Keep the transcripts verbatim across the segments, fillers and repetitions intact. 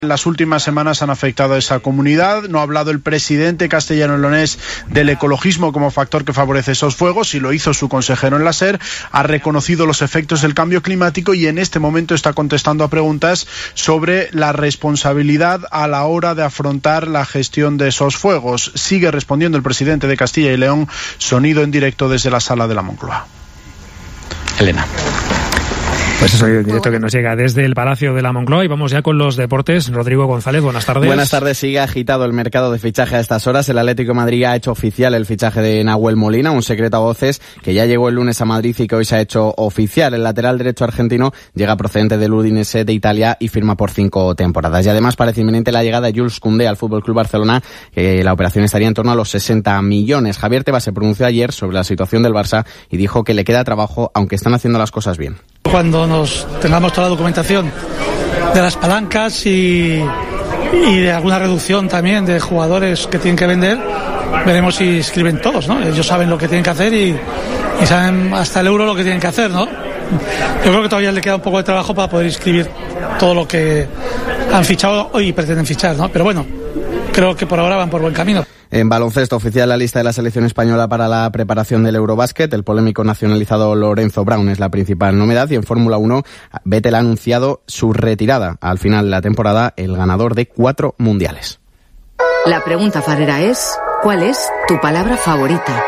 Las últimas semanas han afectado a esa comunidad. No ha hablado el presidente castellano-leonés del ecologismo como factor que favorece esos fuegos, y lo hizo su consejero en la SER. Ha reconocido los efectos del cambio climático y en este momento está contestando a preguntas sobre la responsabilidad a la hora de afrontar la gestión de esos fuegos. Sigue respondiendo el presidente de Castilla y León, sonido en directo desde la sala de la Moncloa. Elena. Pues eso, el directo que nos llega desde el Palacio de la Moncloa, y vamos ya con los deportes. Rodrigo González, buenas tardes. Buenas tardes. Sigue agitado el mercado de fichaje a estas horas. El Atlético de Madrid ha hecho oficial el fichaje de Nahuel Molina, un secreto a voces que ya llegó el lunes a Madrid y que hoy se ha hecho oficial. El lateral derecho argentino llega procedente del Udinese de Italia y firma por cinco temporadas. Y además parece inminente la llegada de Jules Koundé al F C Barcelona, que la operación estaría en torno a los sesenta millones. Javier Tebas se pronunció ayer sobre la situación del Barça y dijo que le queda trabajo, aunque están haciendo las cosas bien. Cuando nos tengamos toda la documentación de las palancas y, y de alguna reducción también de jugadores que tienen que vender, veremos si inscriben todos, ¿no? Ellos saben lo que tienen que hacer y, y saben hasta el euro lo que tienen que hacer, ¿no? Yo creo que todavía le queda un poco de trabajo para poder inscribir todo lo que han fichado y pretenden fichar, ¿no? Pero bueno, creo que por ahora van por buen camino. En baloncesto, oficial la lista de la selección española para la preparación del Eurobásquet. El polémico nacionalizado Lorenzo Brown es la principal novedad, y en Fórmula uno, Vettel ha anunciado su retirada al final de la temporada, el ganador de cuatro mundiales. La pregunta farera es: ¿cuál es tu palabra favorita?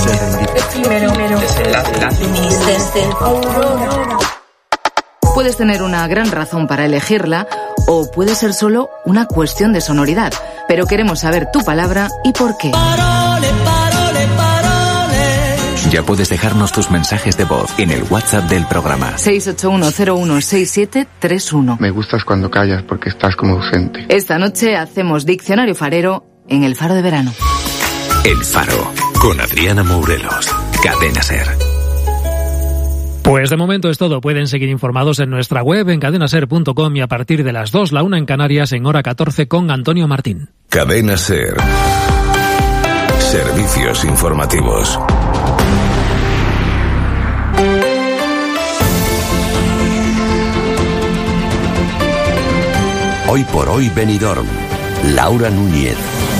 Puedes tener una gran razón para elegirla, o puede ser solo una cuestión de sonoridad, pero queremos saber tu palabra y por qué. Parole, parole, parole. Ya puedes dejarnos tus mensajes de voz en el WhatsApp del programa. seis ocho uno cero uno seis siete tres uno. Me gustas cuando callas porque estás como ausente. Esta noche hacemos Diccionario Farero en El Faro de Verano. El Faro, con Adriana Mourelos, Cadena SER. Pues de momento es todo. Pueden seguir informados en nuestra web, en cadena ser punto com, y a partir de las dos, la una en Canarias, en hora catorce, con Antonio Martín. Cadena SER. Servicios informativos. Hoy por hoy Benidorm. Laura Núñez.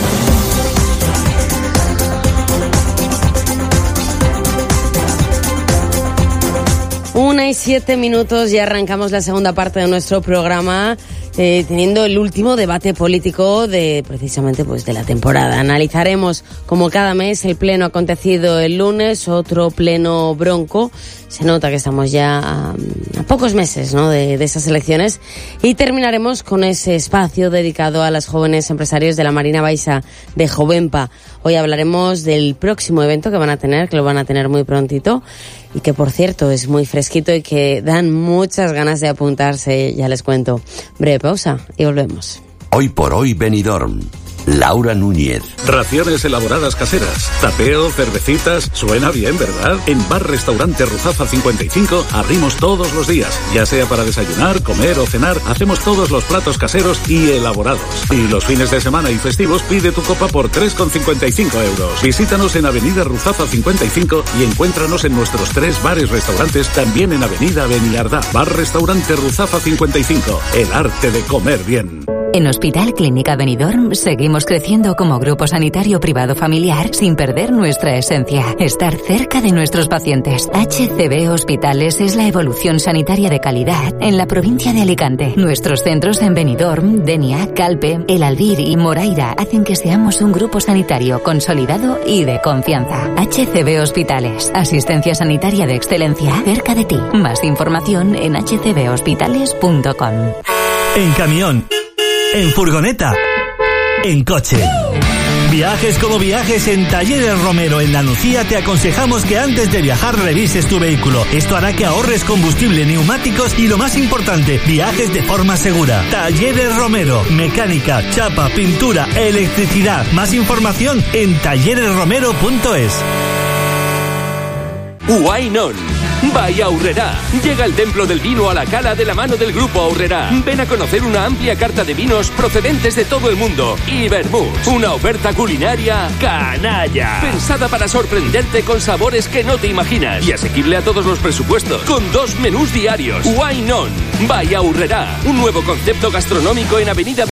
Una y siete minutos y arrancamos la segunda parte de nuestro programa, eh, teniendo el último debate político de precisamente pues de la temporada. Analizaremos, como cada mes, el pleno acontecido el lunes, otro pleno bronco. Se nota que estamos ya a, a pocos meses, ¿no?, de, de esas elecciones, y terminaremos con ese espacio dedicado a las jóvenes empresarios de la Marina Baixa de Jovenpa. Hoy hablaremos del próximo evento que van a tener, que lo van a tener muy prontito, y que, por cierto, es muy fresquito y que dan muchas ganas de apuntarse, ya les cuento. Breve pausa y volvemos. Hoy por hoy Benidorm. Laura Núñez. Raciones elaboradas caseras, tapeo, cervecitas, suena bien, ¿verdad? En Bar Restaurante Ruzafa cincuenta y cinco abrimos todos los días, ya sea para desayunar, comer o cenar, hacemos todos los platos caseros y elaborados. Y los fines de semana y festivos pide tu copa por tres con cincuenta y cinco euros. Visítanos en Avenida Ruzafa cincuenta y cinco y encuéntranos en nuestros tres bares restaurantes, también en Avenida Beniardá. Bar Restaurante Ruzafa cincuenta y cinco, el arte de comer bien. En Hospital Clínica Benidorm seguimos creciendo como grupo sanitario privado familiar sin perder nuestra esencia, estar cerca de nuestros pacientes. H C B Hospitales es la evolución sanitaria de calidad en la provincia de Alicante. Nuestros centros en Benidorm, Denia, Calpe, El Albir y Moraira hacen que seamos un grupo sanitario consolidado y de confianza. H C B Hospitales, asistencia sanitaria de excelencia cerca de ti. Más información en h c b hospitales punto com. En camión, en furgoneta, en coche. Viajes como viajes, en Talleres Romero en La Nucía te aconsejamos que antes de viajar revises tu vehículo. Esto hará que ahorres combustible, neumáticos y, lo más importante, viajes de forma segura. Talleres Romero, mecánica, chapa, pintura, electricidad. Más información en talleres romero punto es. Why Not? by Aurrerá. Llega el templo del vino a la Cala de la mano del Grupo Aurrerá. Ven a conocer una amplia carta de vinos procedentes de todo el mundo. Y vermús, una oferta culinaria canalla. Pensada para sorprenderte con sabores que no te imaginas. Y asequible a todos los presupuestos. Con dos menús diarios. Wine On by Aurrerá. Un nuevo concepto gastronómico en Avenida